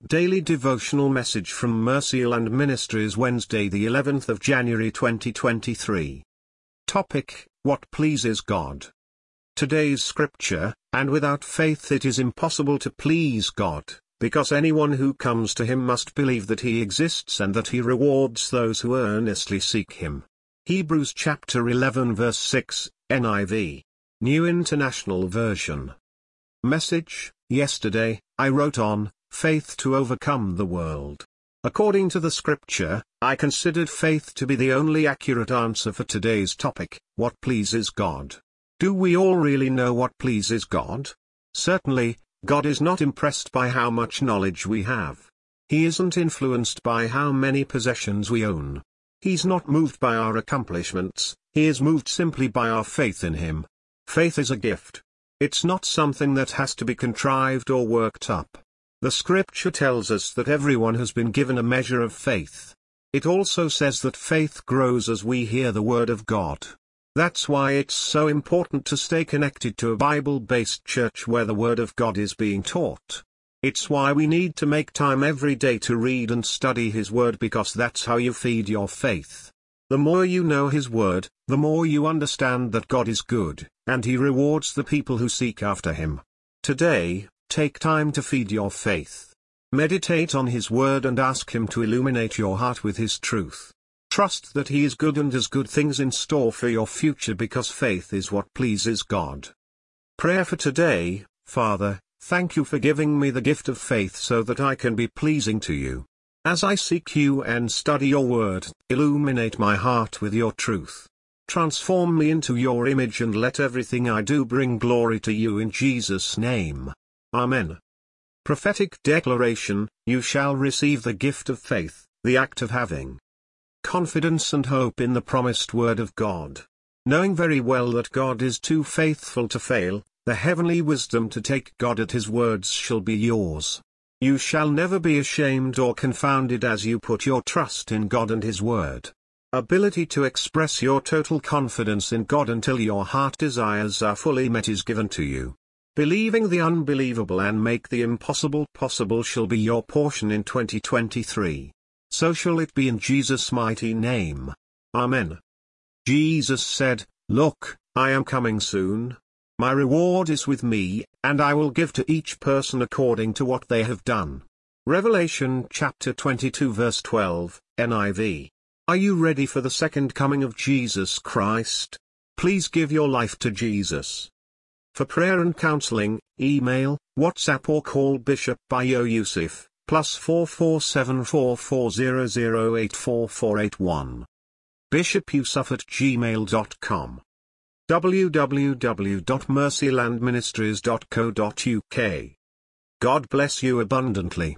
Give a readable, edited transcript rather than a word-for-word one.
Daily devotional message from Mercyland Ministries, Wednesday the 11th of January 2023. Topic: What pleases God? Today's scripture: And without faith it is impossible to please God, because anyone who comes to him must believe that he exists and that he rewards those who earnestly seek him. Hebrews chapter 11 verse 6, NIV. New International Version. Message: Yesterday, I wrote on faith to overcome the world. According to the scripture, I considered faith to be the only accurate answer for today's topic: what pleases God? Do we all really know what pleases God? Certainly, God is not impressed by how much knowledge we have. He isn't influenced by how many possessions we own. He's not moved by our accomplishments, he is moved simply by our faith in him. Faith is a gift. It's not something that has to be contrived or worked up. The scripture tells us that everyone has been given a measure of faith. It also says that faith grows as we hear the word of God. That's why it's so important to stay connected to a Bible-based church where the word of God is being taught. It's why we need to make time every day to read and study his word, because that's how you feed your faith. The more you know his word, the more you understand that God is good, and he rewards the people who seek after him. Today, take time to feed your faith. Meditate on his word and ask him to illuminate your heart with his truth. Trust that he is good and has good things in store for your future, because faith is what pleases God. Prayer for today: Father, thank you for giving me the gift of faith so that I can be pleasing to you. As I seek you and study your word, illuminate my heart with your truth. Transform me into your image and let everything I do bring glory to you, in Jesus' name. Amen. Prophetic declaration: You shall receive the gift of faith, the act of having confidence and hope in the promised word of God. Knowing very well that God is too faithful to fail, the heavenly wisdom to take God at his words shall be yours. You shall never be ashamed or confounded as you put your trust in God and his word. Ability to express your total confidence in God until your heart desires are fully met is given to you. Believing the unbelievable and make the impossible possible shall be your portion in 2023. So shall it be in Jesus' mighty name. Amen. Jesus said, "Look, I am coming soon. My reward is with me, and I will give to each person according to what they have done." Revelation chapter 22 verse 12, NIV. Are you ready for the second coming of Jesus Christ? Please give your life to Jesus. For prayer and counseling, email, WhatsApp or call Bishop Bayo Yusuf, +44 74400844481. bishopyusuf@gmail.com. www.mercylandministries.co.uk. God bless you abundantly.